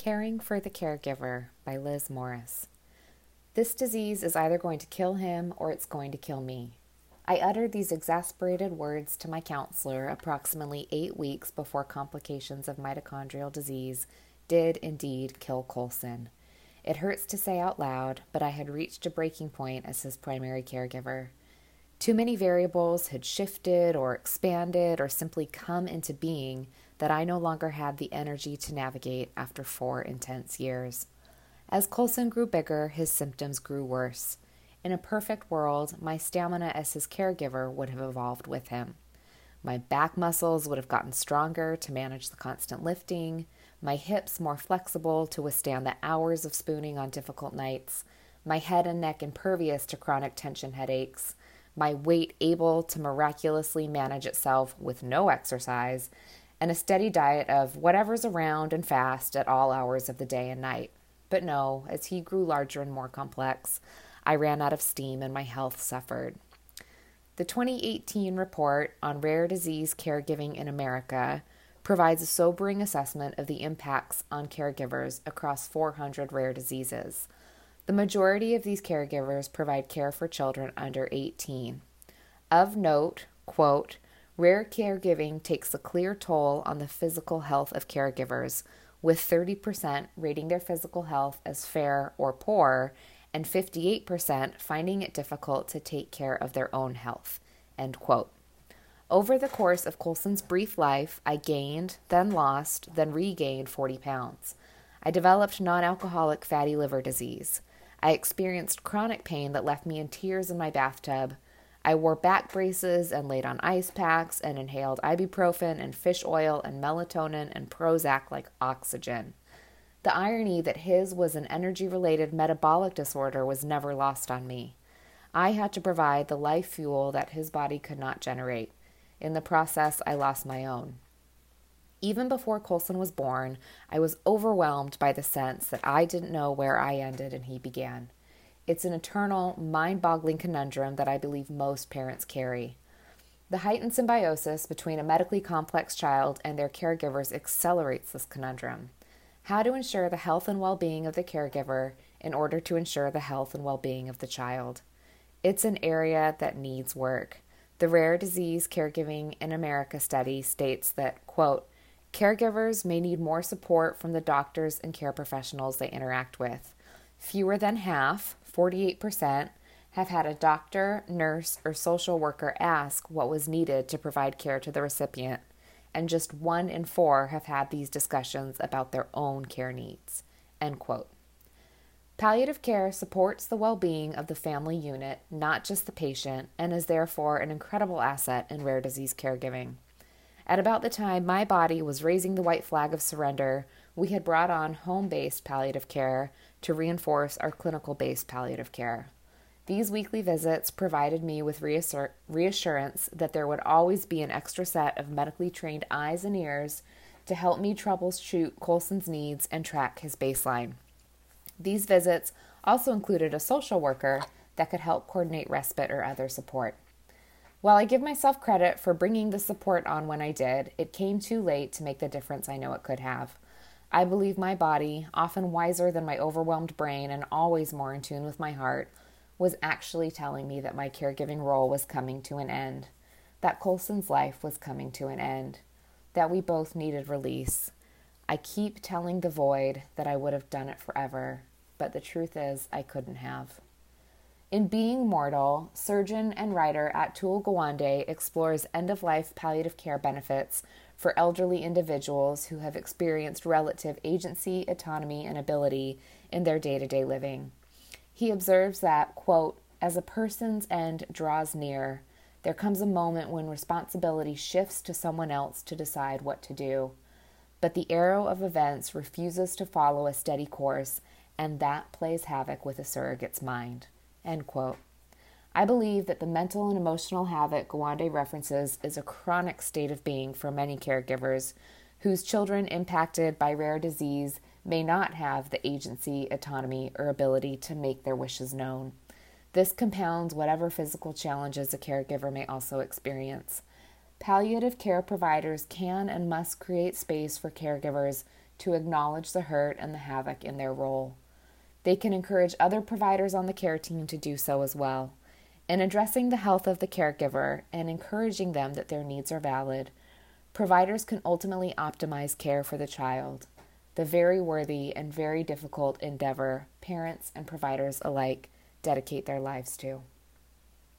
Caring for the Caregiver by Liz Morris. This disease is either going to kill him or it's going to kill me. I uttered these exasperated words to my counselor approximately 8 weeks before complications of mitochondrial disease did indeed kill Colson. It hurts to say out loud, but I had reached a breaking point as his primary caregiver. Too many variables had shifted or expanded or simply come into being that I no longer had the energy to navigate after 4 intense years. As Colson grew bigger, his symptoms grew worse. In a perfect world, my stamina as his caregiver would have evolved with him. My back muscles would have gotten stronger to manage the constant lifting, my hips more flexible to withstand the hours of spooning on difficult nights, my head and neck impervious to chronic tension headaches, my weight able to miraculously manage itself with no exercise, and a steady diet of whatever's around and fast at all hours of the day and night. But no, as he grew larger and more complex, I ran out of steam and my health suffered. The 2018 report on rare disease caregiving in America provides a sobering assessment of the impacts on caregivers across 400 rare diseases. The majority of these caregivers provide care for children under 18. Of note, quote, rare caregiving takes a clear toll on the physical health of caregivers, with 30% rating their physical health as fair or poor, and 58% finding it difficult to take care of their own health, end quote. Over the course of Colson's brief life, I gained, then lost, then regained 40 pounds. I developed non-alcoholic fatty liver disease. I experienced chronic pain that left me in tears in my bathtub. I wore back braces and laid on ice packs and inhaled ibuprofen and fish oil and melatonin and Prozac like oxygen. The irony that his was an energy-related metabolic disorder was never lost on me. I had to provide the life fuel that his body could not generate. In the process, I lost my own. Even before Colson was born, I was overwhelmed by the sense that I didn't know where I ended and he began. It's an eternal, mind-boggling conundrum that I believe most parents carry. The heightened symbiosis between a medically complex child and their caregivers accelerates this conundrum. How to ensure the health and well-being of the caregiver in order to ensure the health and well-being of the child. It's an area that needs work. The Rare Disease Caregiving in America study states that, quote, caregivers may need more support from the doctors and care professionals they interact with. Fewer than half, 48%, have had a doctor, nurse, or social worker ask what was needed to provide care to the recipient, and just 1 in 4 have had these discussions about their own care needs, end quote. Palliative care supports the well-being of the family unit, not just the patient, and is therefore an incredible asset in rare disease caregiving. At about the time my body was raising the white flag of surrender, we had brought on home-based palliative care to reinforce our clinical-based palliative care. These weekly visits provided me with reassurance that there would always be an extra set of medically trained eyes and ears to help me troubleshoot Colson's needs and track his baseline. These visits also included a social worker that could help coordinate respite or other support. While I give myself credit for bringing the support on when I did, it came too late to make the difference I know it could have. I believe my body, often wiser than my overwhelmed brain and always more in tune with my heart, was actually telling me that my caregiving role was coming to an end, that Colson's life was coming to an end, that we both needed release. I keep telling the void that I would have done it forever, but the truth is I couldn't have. In Being Mortal, surgeon and writer Atul Gawande explores end-of-life palliative care benefits for elderly individuals who have experienced relative agency, autonomy, and ability in their day-to-day living. He observes that, quote, as a person's end draws near, there comes a moment when responsibility shifts to someone else to decide what to do. But the arrow of events refuses to follow a steady course, and that plays havoc with a surrogate's mind, end quote. I believe that the mental and emotional havoc Gawande references is a chronic state of being for many caregivers whose children impacted by rare disease may not have the agency, autonomy, or ability to make their wishes known. This compounds whatever physical challenges a caregiver may also experience. Palliative care providers can and must create space for caregivers to acknowledge the hurt and the havoc in their role. They can encourage other providers on the care team to do so as well. In addressing the health of the caregiver and encouraging them that their needs are valid, providers can ultimately optimize care for the child, the very worthy and very difficult endeavor parents and providers alike dedicate their lives to.